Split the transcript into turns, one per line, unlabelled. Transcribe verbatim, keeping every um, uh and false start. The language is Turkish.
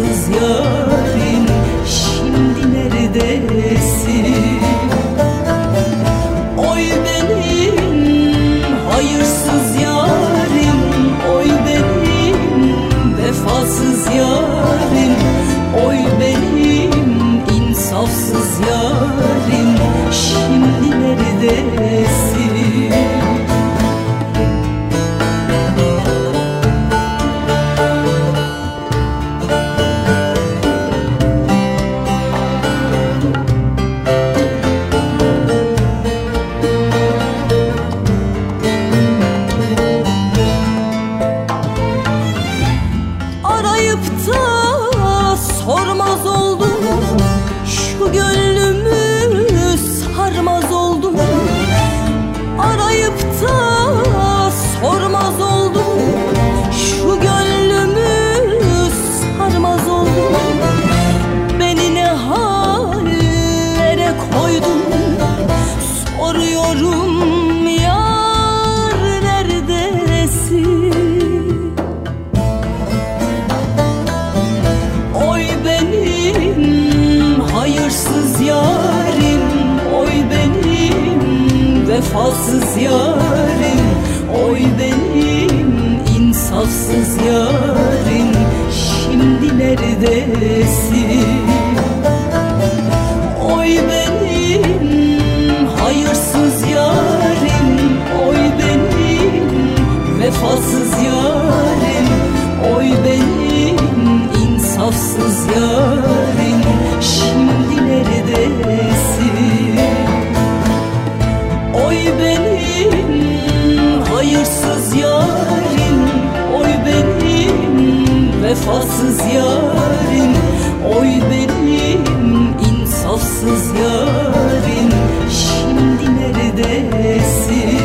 insafsız yarim, şimdi neredesin? Oy benim hayırsız yarim, oy benim vefasız yarim, oy benim insafsız yarim, şimdi neredesin? Sormaz oldum, şu gönlümü sarmaz oldum. Arayıp da sormaz oldum, şu gönlümü sarmaz oldum. Beni ne hallere koydun, soruyorum yar neredesin? Hayırsız yarim, oy benim vefasız yarim, oy benim insafsız yarim, şimdi neredesin? Oy benim hayırsız yarim, oy benim vefasız yarim, oy benim insafsız yarim, şimdi neredesin? Oy benim hayırsız yarim, oy benim vefasız yarim, oy benim insafsız yarim, şimdi neredesin?